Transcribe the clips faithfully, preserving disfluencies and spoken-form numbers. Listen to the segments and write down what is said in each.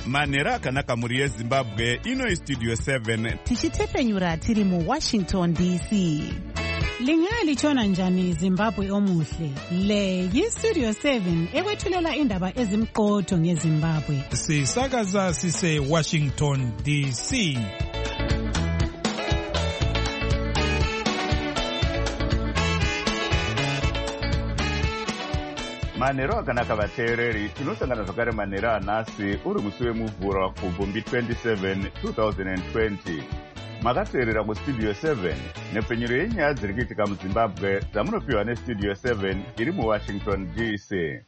manhero akanaka mhuri yezimbabwe. Ino istudio seven tichitepenyura tiri muwashington D C. Lingalitshona njani Zimbabwe omuhle? Le yistudio seven ekwethulela indaba ezimqotho ngeZimbabwe. Sisakaza sise Washington D C. manhero akanaka vateereri. Tinosangana zvakare manhero anhasi uri musi wemuvhuro kubvumbi twenty-seven twenty twenty. Makateerera mustudio seven nepfenyuro yenyaya dziri kuitika muzimbabwe dzamunopiwa nestudio seven iri muwashington D C.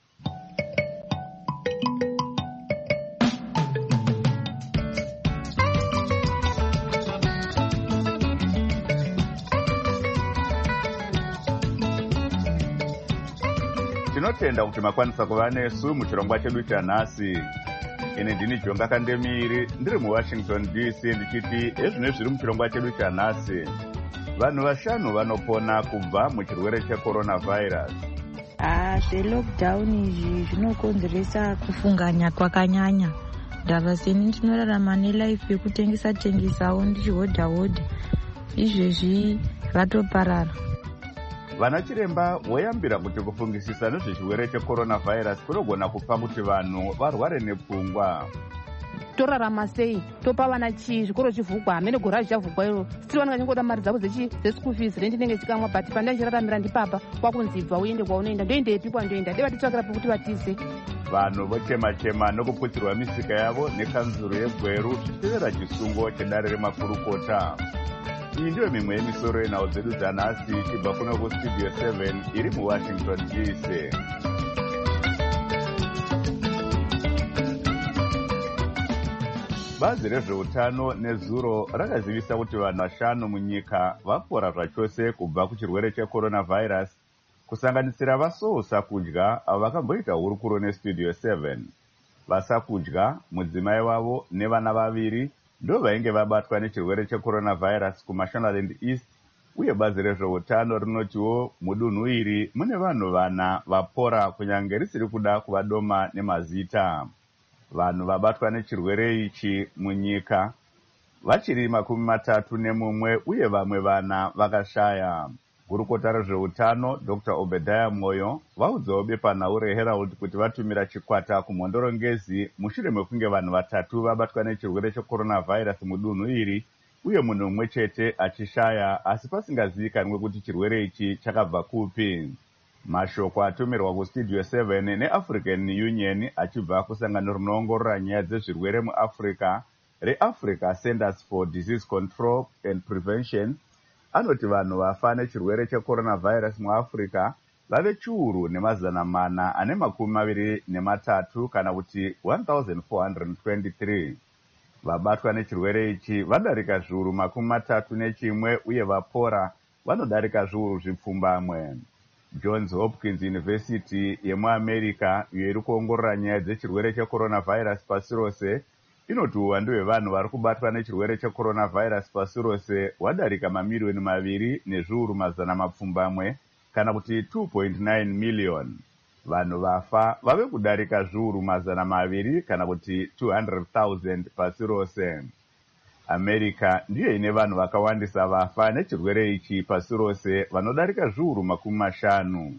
Tinotenda kuti makwanisa kuva nesu muchirongwa chedu chanhasi. Ine ndini Jonga Kandemiri ndiri muwashington D C ndichiti ezvino zviri muchirongwa chedu chanhasi. Vanhu vashanu vanopona kubva muchirwere checoronavirus. Ah, zvelockdown izvi zvinokonzeresa kufunganya kwakanyanya. Ndava seni ndinorarama nelife yekutengesa tengesawo ndichihodha hodha. Izvezvi zvatoparara. Vana chiremba voyambira kuti kufungisisa nezvechirwere checoronavirus kunogona kupa kuti vanhu varware nepfungwa. Torarama sei? Topa vana chii? Zvikoro chivhugwa, hamene gora zvichavhugwa iro. Sitiri vana vachingoda mari dzavo dzeschool fees rendi ndenge chikamwa but panda ndichiraramira ndipapa kwakunzi bva uende kwaunoenda. Ndoendepi kwandoenda? Deva titsvakira pekuti vatize. Vanhu vochema-chema nokuputirwa misika yavo nekanzuro yeGweru zvichitevera chisungo chedare remakurukota. Iyi ndiyo mimwe yemisoro yenhau dzedu dzanhasi chibva kuno kustudio seven iri muwashington D C. Bazi rezveutano nezuro rakazivisa kuti vanhu vashanu munyika vapora zvachose kubva kuchirwere checoronavirus, kusanganisira vasousa-kudya avo vakamboita hurukuro nestudio seven. Vasakudya, mudzimai wavo nevana vaviri ndo vainge vabatwa nechirwere checoronavirus kuMashonaland East, uye bazi rezveutano rinotiwo mudunhu iri mune vanhu vana vapora kunyange risiri kuda kuvadoma nemazita. Vanhu vabatwa nechirwere ichi munyika vachiri makumi matatu nemumwe uye vamwe vana vakashaya. Gurukota rezveutano Doctor Obadiah Moyo vaudzawo bepanhau reHerald kuti vatumira chikwata kumhondorongezi mushure mekunge vanhu vatatu vabatwa nechirwere checoronavirus mudunhu iri uye munhu mumwe chete achishaya, asi pasingazivikanwe kuti chirwere ichi chakabva kupi. Mashoko atumirwa kustudio seven neAfrican Union achibva kusangano rinoongorora nyaya dzezvirwere muAfrica reAfrica Centers for Disease Control and Prevention anoti vanhu vafa nechirwere checoronavirus muAfrica vave chiuru nemazana mana ane makumi maviri nematatu kana kuti one thousand four hundred twenty-three. Vabatwa nechirwere ichi vadarika zviuru makumi matatu nechimwe uye vapora vanodarika zviuru zvipfumbamwe. Johns Hopkins University yemuAmerica iyo iri kuongorora nyaya dzechirwere checoronavirus pasi rose inoti uwandu hwevanhu vari kubatwa nechirwere checoronavirus pasi rose hwadarika mamiliyoni maviri nezviuru mazana mapfumbamwe kana kuti two point nine million. Vanhu vafa vave kudarika zviuru mazana maviri kana kuti two hundred thousand pasi rose. America ndiyo ine vanhu vakawandisa vafa nechirwere ichi pasi rose vanodarika zviuru makumi mashanu.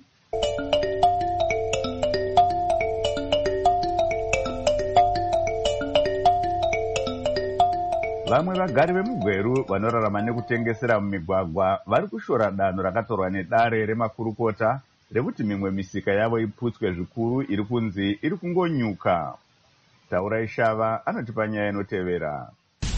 Vamwe vagari vemuGweru vanorarama nekutengesera mumigwagwa vari kushora danho rakatorwa nedare remakurukota rekuti mimwe misika yavo iputswe zvikuru iri kunzi iri kungonyuka. Taurai Shava anotipa nyaya inotevera.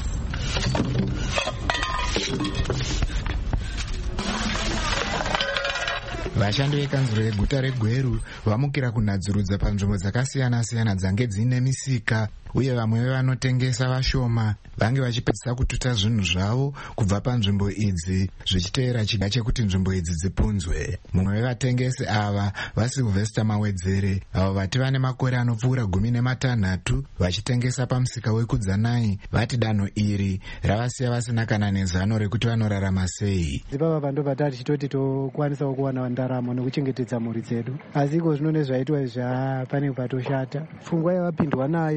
Vashandi vekanzuro yeguta reGweru vamukira kunadzurudza panzvimbo dzakasiyana-siyana dzange dzine misika, uye vamwe vevanotengesa vashoma vange vachipedzisa kututa zvinhu zvavo kubva panzvimbo idzi zvichiteera chida chekuti nzvimbo idzi dzipunzwe. Mumwe wevatengesi ava vaSylvester Mawedzere avo vati vane makore anopfuura gumi nematanhatu vachitengesa pamusika wekudzanai vati danho iri ravasiya vasina kana nezano rekuti vanorarama sei. Ipapa pando patati chitoti tokwanisawo kuwana ndaramo nekuchengetedza mhuri dzedu, asi iko zvino nezvaitwa izvi pane patoshata. Pfungwa yavapindwa nayo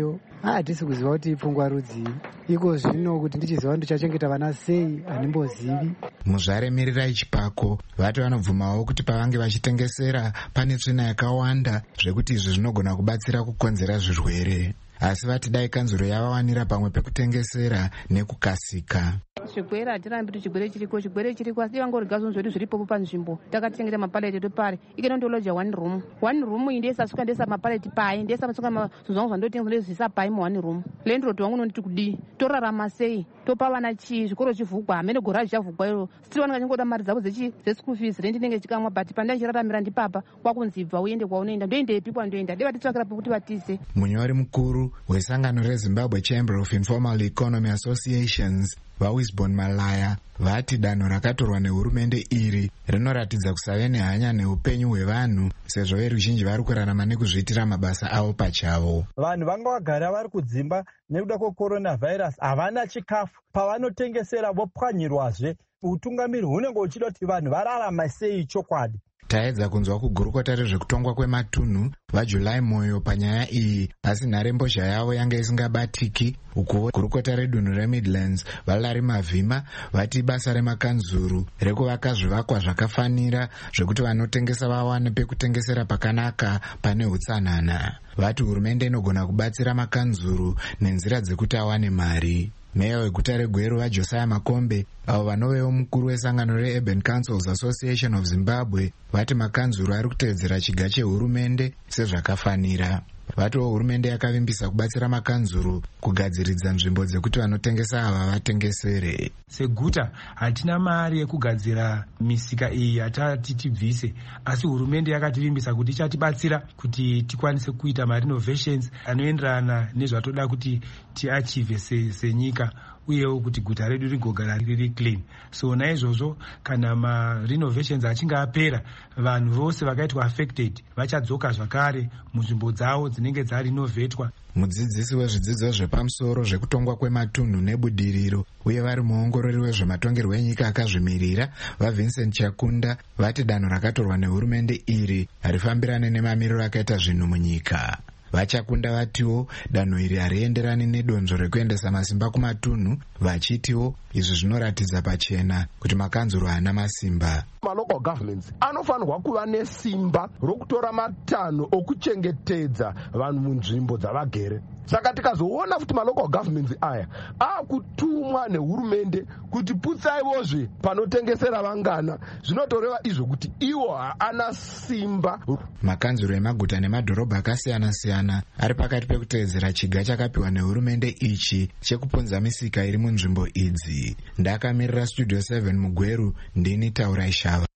hatisi kuziva kuti pfungwa rudzii. Iko zvino kuti ndichiziva ndichachengeta vana sei handimbozivi. Muzvaremirirai Chipako vati vanobvumawo kuti pavange vachitengesera pane tsvina yakawanda zvekuti izvi zvinogona kubatsira kukonzera zvirwere. Asi vati dai kanzuro yavawanira pamwe pekutengesera nekukasika. Chigwere hatirambi kuti chigwere chiriko, chigwere chiriko asi vangorega zvinhu zvedu zviripo panzvimbo. Takatengera mapaleti edu pari ikena ndoloja one room one room iyi ndesasuka ndesa mapaleti pai ndesa masuka zvinhu zvangu zvandotenga ndezvisa pai mu one room. Landlord wangu nonditi kudi torarama sei, topa vana chii, zvikoro chivhugwa hamene goraji chavhugwa iro still vana vachingoda mari dzavo dzeschool fees rendi inenge chikamwa but pandaichiraramira ndipapa kwakunzibva uende kwaunoenda ndoendepi kwandoenda dei vatitsvakira pekuti vatize. Munyori mukuru wesangano reZimbabwe Chamber of Informal Economy Associations vaWisbon Malaya vati danho rakatorwa nehurumende iri rinoratidza kusave nehanya neupenyu hwevanhu sezvo veruzhinji vari kurarama nekuzviitira mabasa avo pachavo. Vanhu vanga vagara vari kudzimba nekuda kwecoronavirus havana chikafu, pavanotengesera vopwanyirwazve. Utungamiri hunenge huchida kuti vanhu vararama sei chokwadi. Taedza kunzwa kugurukota rezvekutongwa kwematunhu vaJulai Moyo panyaya iyi, asi nharembozha yavo yanga isingabatiki. Ukuwo gurukota redunhu reMidlands Valerie Mavhima vati basa remakanzuru rekuvaka zvivakwa zvakafanira zvekuti vanotengesa vawane pekutengesera pakanaka pane utsanana. Vati hurumende inogona kubatsira makanzuru nenzira dzekuti awane mari. Meya weguta reGweru vaJosiah Makombe avo vanovewo mukuru wesangano reUrban Councils Association of Zimbabwe vati makanzuru ari kutevedzera chiga chehurumende sezvakafanira. Vatiwo hurumende yakavimbisa kubatsira makanzuru kugadziridza nzvimbo dzekuti vanotengesa ava vatengesere. Seguta hatina mari yekugadzira misika iyi yatati tibvise, asi hurumende yakativimbisa kuti ichatibatsira kuti tikwanise kuita marenovations anoenderana nezvatoda kuti tiachieve senyika uyewo kuti guta redu rigogara riri clean. So naizvozvo kana marenovations achinge apera vanhu vose vakaitwa affected vachadzoka zvakare munzvimbo dzavo dzinenge dzarenovetwa. Mudzidzisi wezvidzidzo zvepamusoro zvekutongwa kwematunhu nebudiriro uye vari muongorori wezvematongerwo enyika akazvimirira vaVincent Chakunda vati danho rakatorwa nehurumende iri harifambirane nemamiriro akaita zvinhu munyika. Vachakunda vatiwo danho iri harienderani nedonzvo rekuendesa masimba kumatunhu, vachitiwo izvi zvinoratidza pachena kuti makanzuro haana masimba. Malocal governments anofanirwa kuva nesimba rokutora matanho okuchengetedza vanhu munzvimbo dzavagere. Saka tikazoona kuti malocal governments aya akutumwa nehurumende kuti putsaivozve panotengesera vangana, zvinotoreva izvo kuti iwo haana simba. Makanzuro emaguta nemadhorobha akasiyana siyana ari pakati pekutevedzera chiga chakapiwa nehurumende ichi chekuponza misika iri munzvimbo idzi. Ndakamirira Studio seven muGweru, ndini Taurai Shava.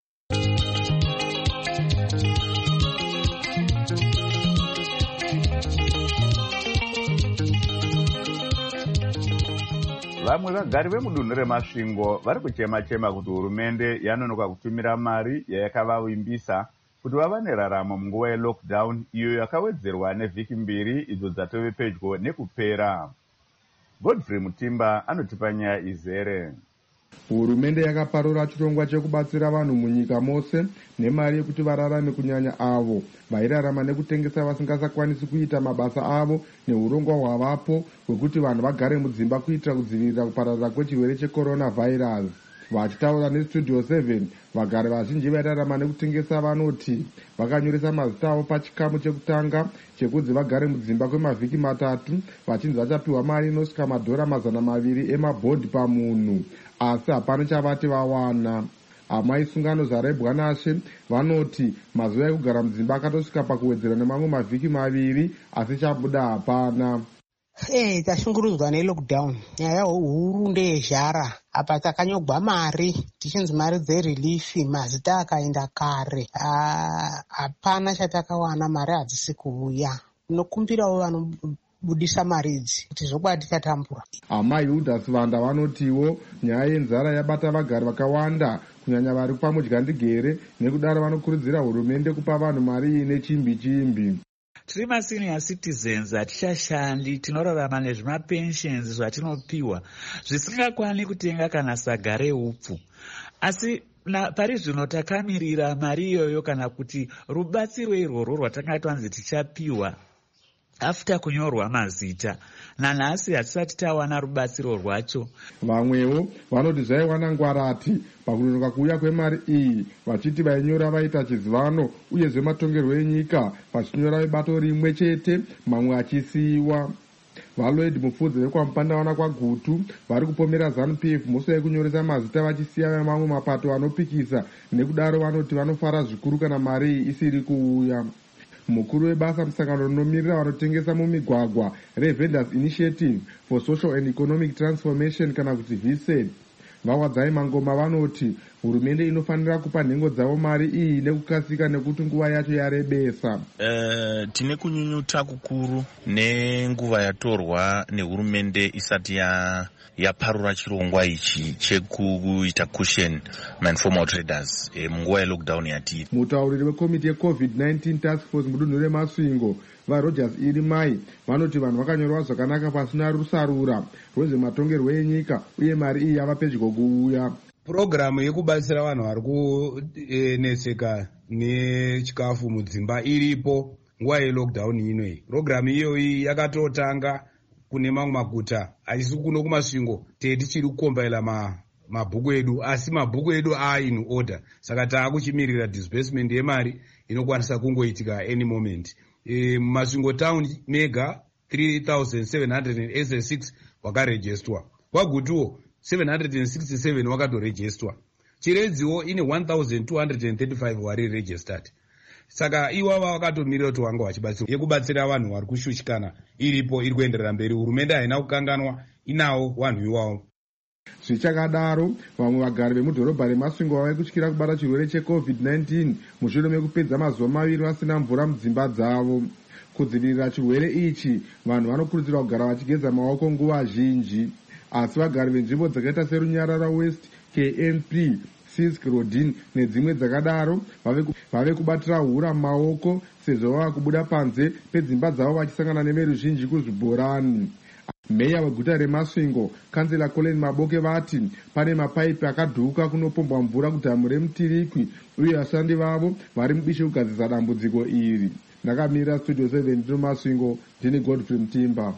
Vamwe vagari vemudunhu reMasvingo vari kuchema-chema kuti hurumende yanonoka kutumira mari yayakavavimbisa kuti vava neraramo munguva yelockdown iyo yakawedzerwa nevhiki mbiri idzo dzatove pedyo nekupera. Godfrey Mutimba anotipa nyaya izere. Hurumende yakaparura chirongwa chekubatsira vanhu munyika mose nemari yekuti vararame, kunyanya avo vairarama nekutengesa vasingasakwanisi kuita mabasa avo, neurongwa hwavapo hwekuti vanhu vagare mudzimba kuitira kudzivirira kupararira kwechirwere checoronavirus. Vachitaura neStudio seven, vagari vazhinji vairarama nekutengesa vanoti vakanyoresa mazita avo pachikamu chekutanga chekunzi vagare mudzimba kwemavhiki matatu, vachinzi vachapiwa mari inosvika madhora mazana maviri emabhodhi pamunhu, asi hapana chavati vawana. Amai sungano zvarebwa nashe vanoti mazuva ekugara mudzimba akatosvika pakuwedzera nemamwe mavhiki maviri, asi chabuda hapana. Eh, tashungurudzwa nelockdown. Nyaya huru ndeyezhara. Apa takanyogwa mari, tichinzi mari dzerelief, mazita akaenda kare. Hapana chatakawana, mari hadzisi kuuya. Tinokumbirawo vanobudisa mari idzi kuti zvokwadi tatambura. Amai Judas Vanda vanotiwo nyaya yenzara yabata vagari vakawanda, kunyanya vari pamudyandigere, nekudaro vanokurudzira hurumende kupa vanhu mari ine chimbi chimbi. Tiri masenior citizens hatichashandi, tinorarama nezvimapensions zvatinopiwa zvisingakwani kutenga kana saga reupfu. Asi na pari zvino takamirira mari iyoyo kana kuti rubatsiro irworwo rwatanga twanzi tichapiwa. after kunyorwa mazita. Nanhasi hatisati tawana rubatsiro rwacho. Vamwewo vanoti zvaiwana ngwarati pakunonoka kuuya kwemari iyi, vachiti vainyora vaita chizivano uyezve matongerwo enyika vachinyora vebato rimwe chete, mamwe achisiyiwa. Valoid Mufudzi vekwamupandavana kwaGutu vari kupomera ZANU P F musi wekunyoresa mazita vachisiya mamwe mapato anopikisa, nekudaro vanoti vanofara zvikuru kana mari iyi isiri kuuya. Mukuru webasa musangano rinomirira vanotengesa mumigwagwa reVendors Initiative for Social and Economic Transformation kana kuti V S E D, Vawadzai Mangoma vanoti hurumende inofanira kupa nhengo dzavo mari iyi nekukasika nekuti nguva yacho yarebesa. Uh, tine kunyunyuta kukuru nenguva yatorwa nehurumende isati ya yaparura chirongwa ichi chekuita cushion ma-informal traders e, munguva yelockdown yatiri. Mutauriri wekomiti yeCovid nineteen task force mudunhu reMasvingo vaRogers Irimai vanoti vanhu vakanyorwa zvakanaka pasina rusarura rwezvematongerwo enyika uye mari iyi yava pedyo kuuya. Purogiramu yekubatsira vanhu vari kuneseka nechikafu mudzimba iripo nguva yelockdown inoyi. Purogiramu iyoyi yakatotanga kune mamwe maguta achisi kuno kuMasvingo tete tichiri kukombaila ma mabhuku edu, asi mabhuku edu are in order, saka taakuchimirira disbursement yemari inokwanisa kungoitika any moment. E, Masvingo town mega three thousand seven hundred eighty-six wakarejestwa, kwaGutuwo seven hundred sixty-seven wakatorejestwa, Chiredziwo ine one thousand two hundred thirty-five wari registered. Saka iwava vakatomirira kuti wanga vachibatsira yekubatsira vanhu vari kushushikana iripo, iri kuenderera mberi. Hurumende haina kukanganwa, inawo vanhu iwavo. Zvichakadaro, vamwe vagari vemudhorobha reMasvingo vave kutyira kubata chirwere cheCovid nineteen mushure mekupedza mazuva maviri vasina mvura mudzimba dzavo. Kudzivirira chirwere ichi, vanhu vanokurudzirwa kugara vachigeza maoko nguva zhinji. Asi vagari venzvimbo dzakaita seRunyarara West, K M P, Sisk Rodin nedzimwe dzakadaro vave kubatira hura mumaoko sezvo vava kubuda panze pedzimba dzavo vachisangana neveruzhinji kuzvibhorani. Meya weguta reMasvingo, kansela Colin Maboke vati pane mapaipi akadhuka kunopombwa mvura kudhamu reMutirikwi uye vashandi vavo vari mubishi kugadzisa dambudziko iri. Ndakamirira Studio seven ndiri Masvingo, ndini Godfrey Mtimba.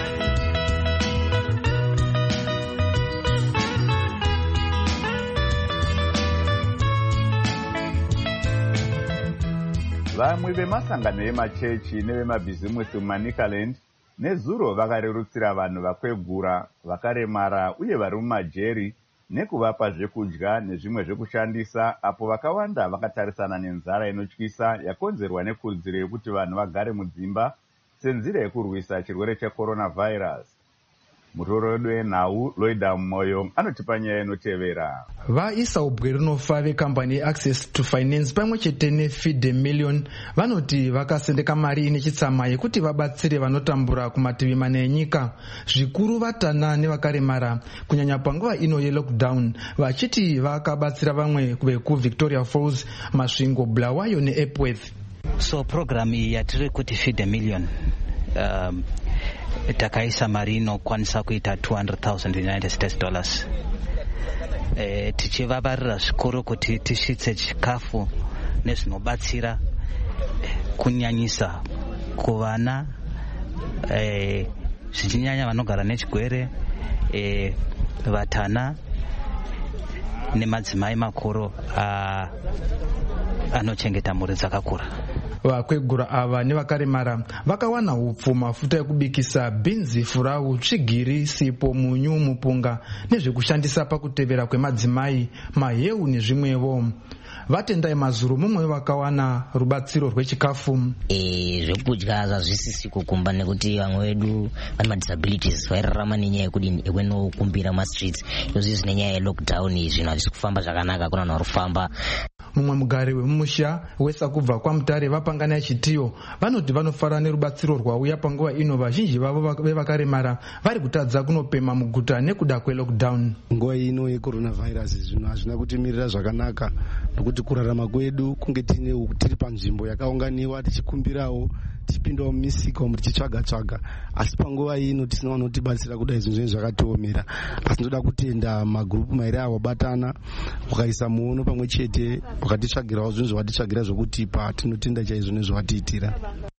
Vamwe vemasangano emachechi nevemabhizimusi muManicaland nezuro vakarerutsira vanhu vakwegura, vakaremara uye vari mumajeri nekuvapa zvekudya nezvimwe zvekushandisa, apo vakawanda vakatarisana nenzara inotyisa yakonzerwa nekurudziro yekuti vanhu vagare mudzimba senzira yekurwisa chirwere checoronavirus. Mutoro wedu wenhau Loida Moyo anotipa nyaya inotevera. Vaisa ubwe rinofa vekambani yeAccess to Finance pamwe chete neFeed a Million vanoti vakasendeka mari ine chitsama yekuti vabatsire vanotambura kumativi mane enyika, zvikuru vatana nevakaremara, kunyanya panguva ino yelockdown, vachiti vakabatsira vamwe vekuVictoria Falls, Masvingo, Bulawayo neEpworth. So program iyi yatiri kuti Feed a Million um, takaisa mari inokwanisa kuita two hundred thousand United States dollars. E, tichivavarira zvikuru kuti tisvitse chikafu nezvinobatsira kunyanyisa kuvana, e, zvichinyanya vanogara nechigwere, e, vatana nemadzimai makuru anochengeta mhuri dzakakura. Vakwegura ava nevakaremara vakawana hupfu, mafuta ekubikisa, bhinzi, furawu, tsvigiri, sipo, munyu, mupunga nezvekushandisa pakutevera kwemadzimai, maheu nezvimwevo. Vatendai Mazuru mumwe vakawana rubatsiro rwechikafu. E, zvekudya zvazvisisi kukumba nekuti vamwe vedu vane madisabilities vairarama nenyaya yekudini ekwenokumbira mastreets. Izvi zvine nyaya yelockdown, zvinhu hazvisi kufamba zvakanaka, kuna vanhu vari kufamba. Mumwe mugari wemumusha wesa kubva kwaMutare vapangana chitiyo vanoti vanofara nerubatsiro rwauya panguva ino, vazhinji vavo vevakaremara vari kutadza kunopema muguta nekuda kwelockdown. Nguva ino yecoronavirus zvinhu hazvina kutimirira zvakanaka, nokuti kurarama kwedu kunge tine tiri panzvimbo yakaunganiwa tichikumbirawo, tichipindawo mumisika umu tichitsvaga tsvaga, asi panguva ino tisina vanotibatsira kudai zvinhu zvinhu zvakatiomera. Asi ndoda kutenda magurupu mairi avo batana wakaisa muono pamwe chete wakatitsvagirawo zvinhu zvawatitsvagira zvokutipa, tinotenda chaizvo nezvawatiitira.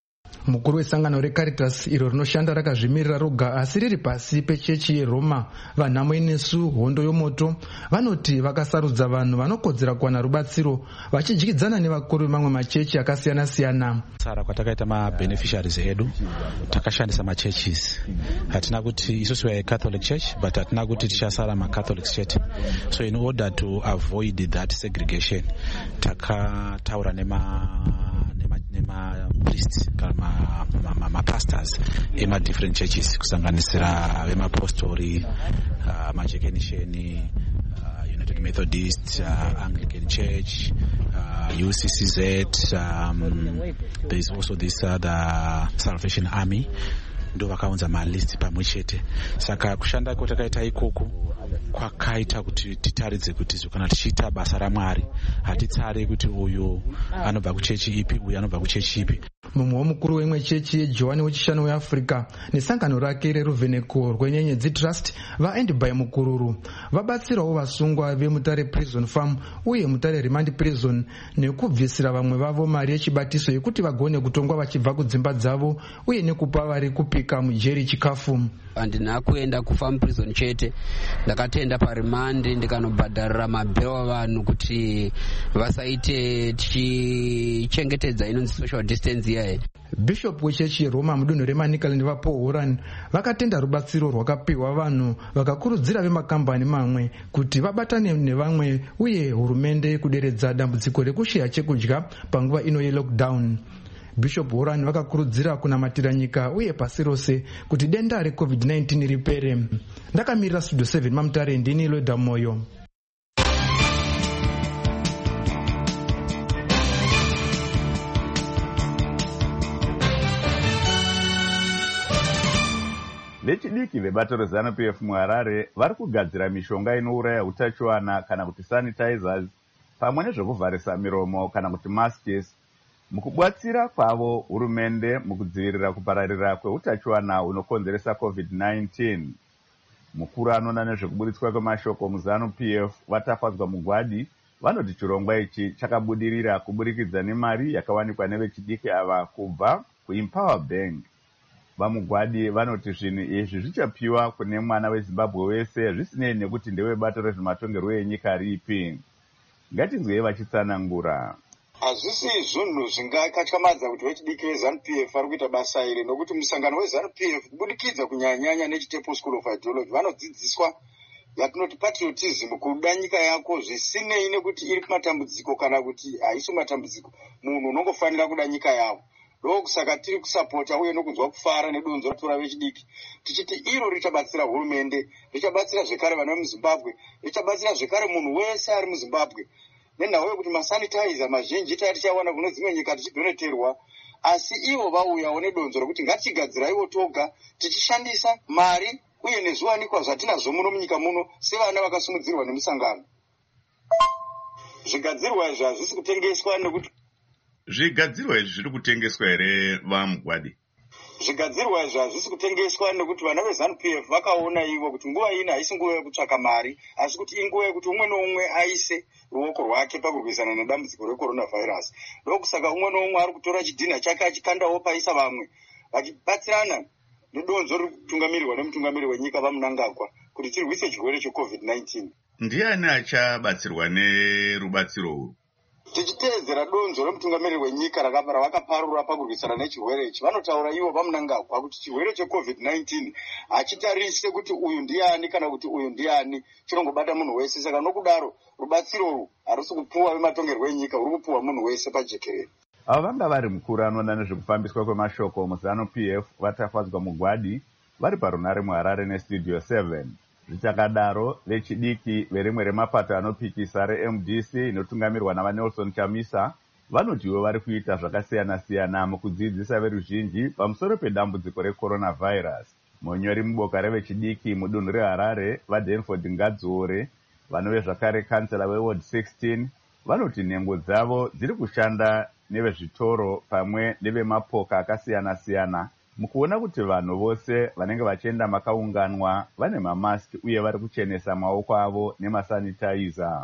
mukuru wesangano recaritas iro rinoshanda rakazvimirira roga asi riri pasi pechechi yeroma vanhamo inesu hondo yomoto vanoti vakasarudza vanhu vanokodzera kuwana rubatsiro vachidyidzana nevakuru vemamwe machechi akasiyana-siyana. sara kwatakaita mabeneficiaries edu takashandisa machurches. hatina kuti isusu we catholic church but hatina kuti tichasara macatholics chete, so in order to avoid that segregation takataura nema nema priests kana mapastors ema different churches kusanganisira vemapostori uh, majekenisheni uh, United Methodist, uh, Anglican Church, uh, U C C Z, um, there is also this uh, the Salvation Army. Ndo vakaunza malist pamwe chete. Saka kushanda kwatakaita ikoko kwakaita kuti titaridze kuti kana tichiita basa raMwari hatitsare kuti uyu anobva kuchechi ipi uyu anobva kuchechi ipi. Mumwe womukuru wemwe chechi yeJohani wechishanu weAfrica nesangano rake reruvheneko rwenyenyedzi trust vaendby mukururu vabatsirawo vasungwa vemutare prison farm uye mutare remand prison nekubvisira vamwe vavo mari yechibatiso yekuti vagone kutongwa vachibva kudzimba dzavo uye nekupa vari kupika mujeri chikafu. Handina kuenda kufarm prison chete, ndakatenda parimandi ndikanobhadharira mabhero avanhu kuti vasaite tichichengetedza inonzi social distance yaye. Bishop wechechi yeroma mudunhu reManicaland vaPaul Horan vakatenda rubatsiro rwakapiwa vanhu vakakurudzira vemakambani mamwe kuti vabatane nevamwe uye hurumende kuderedza dambudziko rekushaya chekudya panguva ino yelockdown. Bishop Horan vakakurudzira kunamatira nyika uye pasi rose kuti denda recovid nineteen ripere. Ndakamirira Studio seven mamutare ndini Loda Moyo. Vechidiki vebato reZANU-P F muHarare vari kugadzira mishonga inouraya utachiwana kana kuti sanitizers pamwe nezvekuvharisa miromo kana kuti masks mukubatsira kwavo hurumende mukudzivirira kupararira kweutachiwana unokonzeresa covid nineteen. Mukuru anoona nezvekuburitswa kwemashoko muZANU-P F vatafadzwa mugwadi vanoti chirongwa ichi chakabudirira kuburikidza nemari yakawanikwa nevechidiki ava kubva kuEmpower Bank. Vamugwadi vanoti zvinhu izvi zvichapiwa kune mwana weZimbabwe wese zvisinei nekuti ndewebato rezvematongerwo enyika ripi. Ngatinzwei vachitsanangura. Hazvisi zvinhu zvingakatyamadza kuti vechidiki veZANU-P F vari kuita basa iri, nokuti musangano weZANU-P F kubudikidza kunyanya nechitepo school of ideology vanodzidziswa yatinoti patriotism, kuda nyika yako zvisinei nekuti iri kumatambudziko kana kuti haisi matambudziko. Munhu unongofanira kuda nyika yako. Ndokusaka tiri kusapota uye nokunzwa kufara nedonzo ratora vechidiki tichiti iro richabatsira hurumende, richabatsira zvekare vana vemuZimbabwe, richabatsira zvekare munhu wese ari muZimbabwe. Nenhau yekuti masanitizer mazhinji tatichawana kune dzimwe nyika tichidoneterwa, asi ivo vauyawo nedonzo rokuti ngatichigadziraiwo toga tichishandisa mari uye nezviwanikwa zvatinazvo muno munyika muno sevana vakasimudzirwa nemusangano. Zvigadzirwa izvi hazvisi kutengeswa nekuti zvigadzirwa izvi zviri kutengeswa here vamugwadi? Zvigadzirwa izvi hazvisi kutengeswa nekuti vana veZANU-P F vakaona ivo kuti nguva ino haisi nguva yekutsvaka mari, asi kuti inguva yekuti umwe noumwe aise ruoko rwake pakurwisana nedambudziko recoronavirus. Ndokusaka umwe noumwe ari kutora chidhina chake achikandawo paisa vamwe vachibatsirana nedonzo riri kutungamirirwa nemutungamiri wenyika vaMnangagwa kuti tirwise chirwere checovid nineteen. Ndiani achabatsirwa nerubatsiro urwu? Tichiteedzera donzo remutungamiri wenyika rakapara vakaparura pakurwisana nechirwere ichi, vanotaura ivo vaMnangagwa kuti chirwere checovid nineteen hachitarise kuti uyu ndiani kana kuti uyu ndiani, chinongobata munhu wese. Saka nokudaro rubatsiro urwu harusi kupuwa vematongerwo enyika, ruri kupuwa munhu wese pajekerere. Avo vanga vari mukuru anoona nezvekufambiswa kwemashoko muZANU-P F vatafadzwa mugwadi vari parunare muHarare neStudio seven. Zvichakadaro vechidiki verimwe remapato anopikisa reM D C inotungamirwa navaNelson Chamisa vanotiwo vari kuita zvakasiyana-siyana mukudzidzisa veruzhinji pamusoro pedambudziko recoronavirus. Munyori muboka revechidiki mudunhu reHarare vaDanford Ngadzore vanove zvakare kansela weward sixteen vanoti nhengo dzavo dziri kushanda nevezvitoro pamwe nevemapoka akasiyana-siyana mukuona kuti vanhu vose vanenge vachienda makaunganwa vane mamaski uye vari kuchenesa maoko avo nemasanitizer.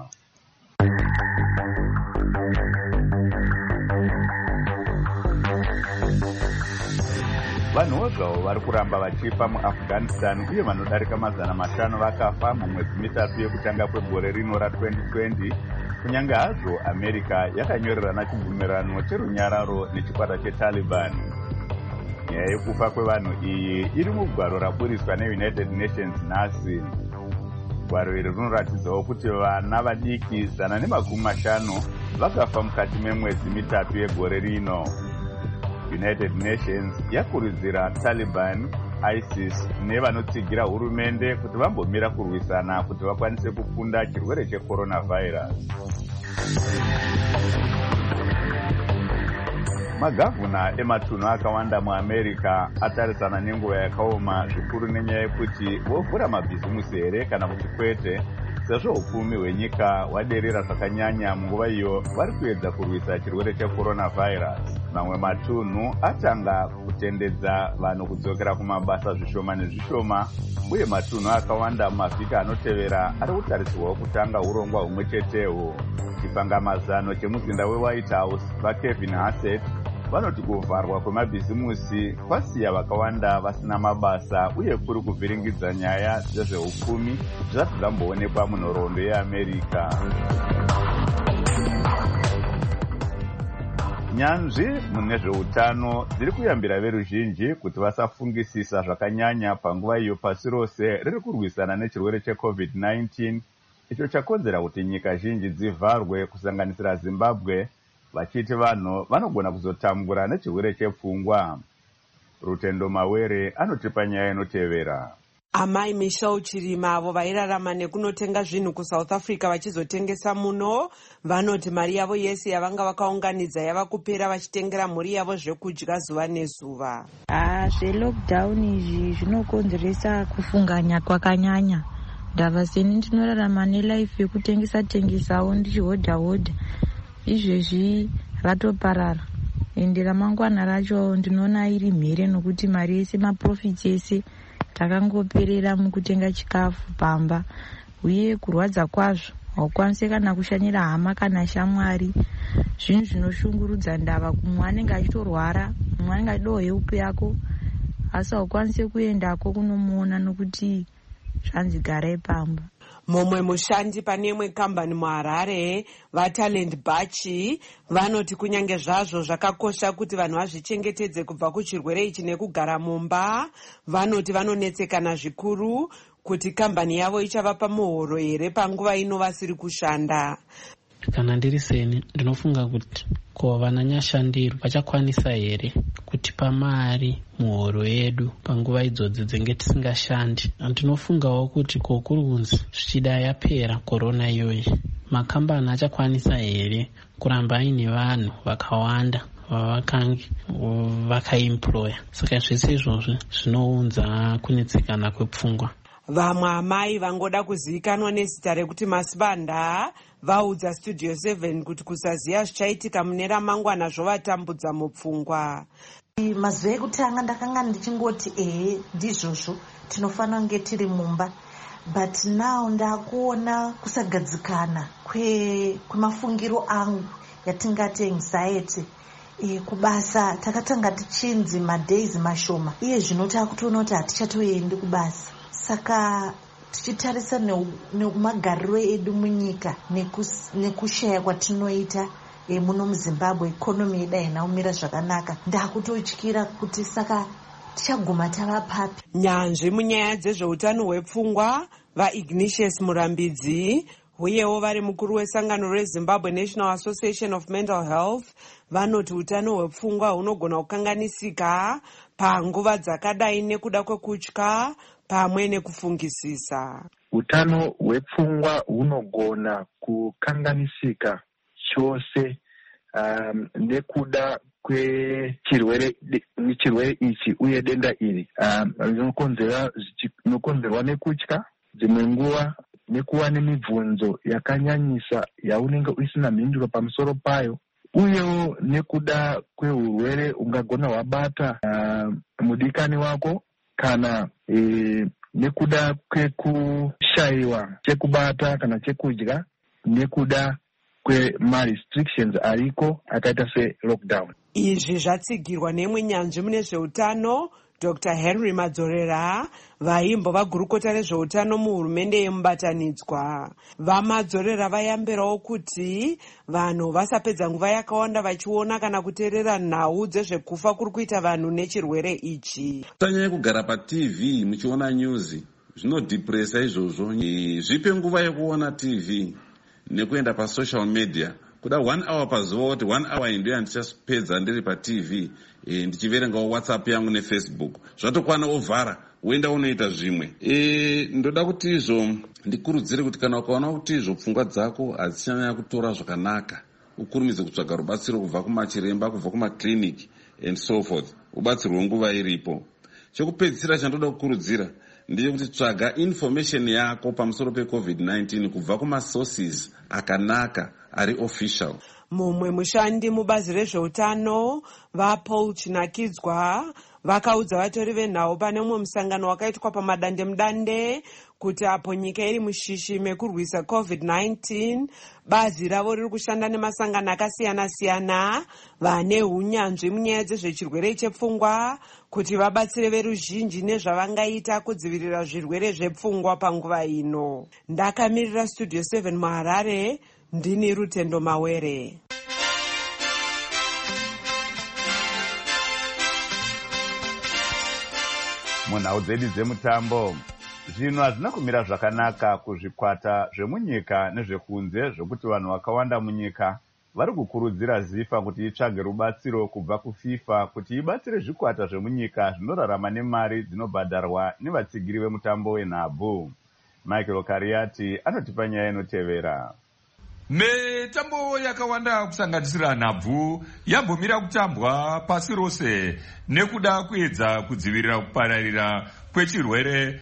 vanhu vozvawo vari kuramba vachifa muafghanistan uye vanodarika mazana mashanu vakafa mumwedzi mitatu yekutanga kwegore rino ratwenty twenty, kunyange hazvo america yakanyorerana chibvumirano cherunyararo nechikwata chetaliban. Nyaya yekufa kwevanhu iyi iri mugwaro raburiswa neunited nations nhasi. Gwaro iri rinoratidzawo kuti vana vadiki zana nemakumi mashanu vakafa mukati memwedzi mitatu yegore rino. United Nations yakurudzira Taliban, ISIS nevanotsigira hurumende kuti vambomira kurwisana kuti vakwanise kukunda chirwere checoronavirus. Magavhuna ematunhu akawanda muAmerica atarisana nenguva yakaoma zvikuru nenyaya yekuti vovhura mabhizimusi here kana kuti kwete, sezvo upfumi hwenyika hwaderera zvakanyanya munguva iyo vari kuedza kurwisa chirwere checoronavirus. Mamwe matunhu atanga kutendedza vanhu kudzokera kumabasa zvishoma nezvishoma, uye matunhu akawanda mumavhiki anotevera ari kutarisirwawo kutanga urongwa humwe chetewo. Chipangamazano chemuzinda weWhite House vaKevin Hassett vanoti kuvharwa kwemabhizimusi kwasiya vakawanda vasina mabasa uye kuri kuvhiringidza nyaya dzezveupfumi zvati zvamboonekwa munhoroondo yeAmerica. Nyanzvi mune zveutano dziri kuyambira veruzhinji kuti vasafungisisa zvakanyanya panguva iyo pasi rose riri kurwisana nechirwere checovid nineteen, icho chakonzera kuti nyika zhinji dzivharwe kusanganisira Zimbabwe, vachiti vanhu vanogona kuzotambura nechirwere chepfungwa. Rutendo Mawere anotipa nyaya inotevera. Amai Michelle Chirima avo vairarama nekunotenga zvinhu kuSouth Africa vachizotengesa muno vanoti mari yavo yese yavanga vakaunganidza yava kupera vachitengera mhuri yavo zvekudya zuva nezuva. Ah, zvelockdown izvi zvinokonzeresa kufunganya kwakanyanya. Ndava seni ndinorarama nelife yekutengesa tengesawo ndichihodha hodha. Izvezvi ratoparara. Ende ramangwana racho ndinoona iri mhere nokuti mari yese maprofits ese takangoperera mukutenga chikafu pamba, uye kurwadza kwazvo haukwanisi kana kushanyira hama kana shamwari. Zvinhu zvinoshungurudza ndava, kumwe anenge achitorwara, mumwe anenge achidowa help yako asi haukwanisi kuendako kunomuona nokuti zvanzi garai pamba. Mumwe mushandi pane imwe kambani muHarare vaTalent Bachi vanoti kunyange zvazvo zvakakosha kuti vanhu vazvichengetedze kubva kuchirwere ichi nekugara mumba, vanoti vanonetsekana zvikuru kuti kambani yavo ichavapa muhoro here panguva ino vasiri kushanda. Kana ndiri seni ndinofunga kuti ko vananyashandiro vachakwanisa here kutipa mari muhoro yedu panguva idzodzi dzenge tisingashandi. Ndinofungawo kuti ko kuri kunzi zvichida yapera korona iyoyi, makambani achakwanisa here kuramba aine vanhu vakawanda vavakange vakaemploya. Saka zvese izvozvi zvinounza kunetsekana kwepfungwa. Vamwe amai vangoda kuzivikanwa nezita rekuti Masibanda vaudza Studio seven kuti kusaziya zvichaitika mune ramangwana zvovatambudza mupfungwa. Mazuva ekutanga ndakanga ndichingoti ehe ndizvozvo tinofanira kunge tiri mumba, but now ndakuona kusagadzikana kwemafungiro angu yatingati anxiety. E, kubasa takatanga tichinzi madays mashoma, iye zvino takutoona kuti hatichatoendi kubasa. Saka tichitarisa nemagariro edu munyika nekushaya kwatinoita e, muno muZimbabwe ikonomi yedu hainaumira zvakanaka, ndakutotyira kuti saka tichaguma tava papi. Nyanzvi munyaya dzezveutano hwepfungwa vaIgnatius Murambidzi uyewo vari mukuru wesangano reZimbabwe National Association of Mental Health vanoti utano hwepfungwa hunogona kukanganisika panguva dzakadai nekuda kwekutya pamwe nekufungisisa. Utano hwepfungwa hunogona kukanganisika chose um, nekuda kwechirwere chirwere ichi uye denda iri rinokonzerwa um, nekutya, dzimwe nguva nekuva nemibvunzo yakanyanyisa yaunenge usina mhinduro pamusoro payo, uyewo nekuda kwehurwere ungagona hwabata uh, mudikani wako, kana e, nekuda kwekushayiwa chekubata kana chekudya, nekuda kwema-restrictions ariko akaita se-lockdown. Izvi zvatsigirwa nemwe nyanzvi mune zveutano Doctor Henry Madzorera vaimbova gurukota rezveutano muhurumende yemubatanidzwa. VaMadzorera vayambirawo kuti vanhu vasapedza nguva yakawanda vachiona kana kuteerera nhau dzezvekufa kuri kuita vanhu nechirwere ichi. Tanyanya kugara paTV muchiona news zvinodhipresa izvozvo. Zvipe nguva yekuona T V nekuenda pasocial media. Kuda one hour pazuva kuti one hour ndo yandichapedza ndiri paTV e, ndichiverengawo WhatsApp yangu neFacebook. Zvatokwana ovhara woenda unoita zvimwe. E, ndoda kuti izvo ndikurudzire kuti kana ukaona kuti izvo pfungwa dzako hadzichanyanya kutora zvakanaka, ukurumidze kutsvaga rubatsiro kubva kumachiremba, kubva kumakliniki and so forth. Ubatsirwe nguva iripo. Chokupedzisira chandoda kukurudzira ndiye kuti tsvaga information yako pamusoro peCovid nineteen kubva kumasources akanaka ari official. Mumwe mushandi mubazi rezveutano vaPaul Chinakidzwa vakaudza vatori venhau pane umwe musangano wakaitwa pamadande mudande kuti apo nyika iri mushishi mekurwisa COVID nineteen, bazi ravo riri kushanda nemasangano akasiyana-siyana vane hunyanzvi munyaya dzezvechirwere chepfungwa kuti vabatsire veruzhinji nezvavangaita kudzivirira zvirwere zvepfungwa panguva ino. Ndakamirira Studio seven muHarare, ndini Rutendo Mawere. Munhau dzedu dzemutambo, zvinhu hazvina kumira zvakanaka kuzvikwata zvemunyika nezvekunze zvokuti vanhu vakawanda munyika vari kukurudzira zifa kuti itsvage rubatsiro kubva kuFIFA kuti ibatsire zvikwata zvemunyika zvinorarama nemari dzinobhadharwa nevatsigiri vemutambo wenhabvu. Michael Kariati anotipa nyaya inotevera. Mitambo yakawanda kusanganisira nhabvu yambomira kutambwa pasi rose nekuda kuedza kudzivirira kupararira kwechirwere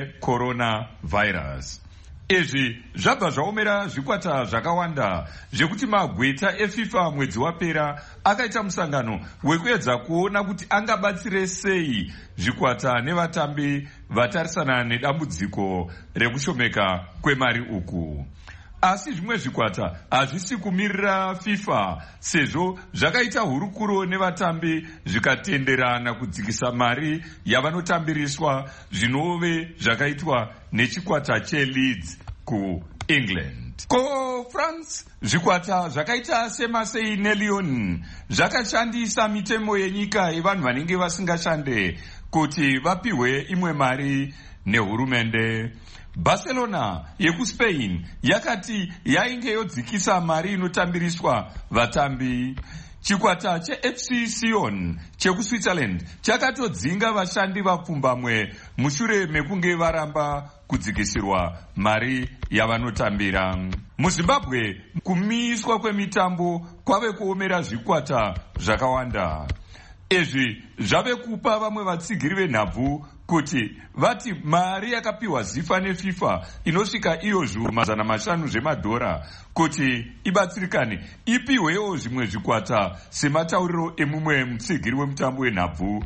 cheCoronavirus. Izvi zvabva zvaomera zvikwata zvakawanda zvekuti magweta eFIFA mwedzi wapera akaita musangano wekuedza kuona kuti angabatsire sei zvikwata nevatambi vatarisana nedambudziko rekushomeka kwemari uku. Asi zvimwe zvikwata hazvisi kumirira FIFA sezvo zvakaita hurukuro nevatambi zvikatenderana kudzikisa mari yavanotambiriswa zvinove zvakaitwa nechikwata cheLeeds kuEngland. Ko France zvikwata zvakaita seMarseille neLyon zvakashandisa mitemo yenyika yevanhu vanenge vasingashande kuti vapiwe imwe mari nehurumende. Barcelona yekuSpain yakati yainge yodzikisa mari inotambiriswa vatambi. Chikwata cheF C Sion chekuSwitzerland chakatodzinga vashandi vapfumbamwe mushure mekunge varamba kudzikisirwa mari yavanotambira. MuZimbabwe kumiswa kwemitambo kwave kuomera zvikwata zvakawanda. Izvi zvave kupa vamwe vatsigiri venhabvu kuti vati mari yakapiwa zifa neFIFA inosvika iyo zviuru mazana mashanu zvemadhora kuti ibatsirikane ipiwewo zvimwe zvikwata sematauriro emumwe mutsigiri wemutambo wenhabvu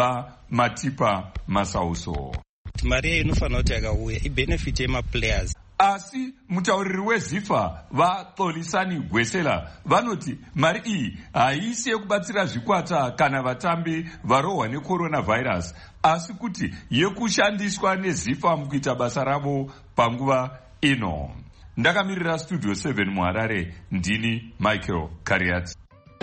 vaMatipa Masauso. Mari iyi inofanira kuti yakauya ibenefiti yemaplayers. Asi mutauriri weZIFA vaXolisani Gwesela vanoti mari iyi haisi yekubatsira zvikwata kana vatambi varohwa neCoronavirus, asi kuti yekushandiswa neZIFA mukuita basa ravo panguva ino. Ndakamirira Studio seven muHarare, ndini Michael Kariati.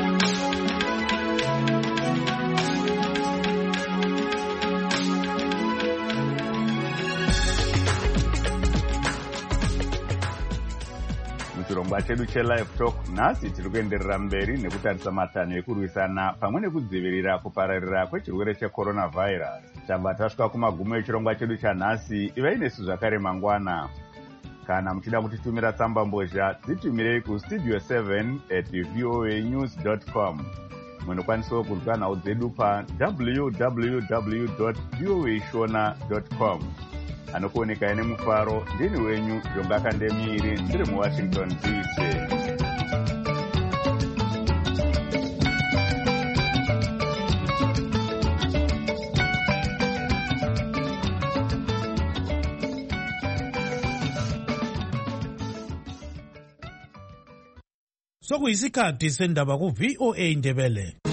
Chirongwa chedu cheLive Talk nhasi tiri kuenderera mberi nekutarisa matanho ekurwisana pamwe nekudzivirira kupararira kwechirwere cheCoronavirus. Tabva tasvika kumagumo echirongwa chedu chanhasi. Ivai nesu zvakare mangwana. Kana muchida kutitumira tsamba mbozha dzitumirei kustudio seven at voa news dot com. Munokwanisawo kunzwa nhau dzedu pa w w w dot voa shona dot com. Anokuoneka ine mufaro ndini wenyu Jonga Kandemiri ndiri muWashington D C. Sokuyisikhathi sendaba ku V O A Ndebele.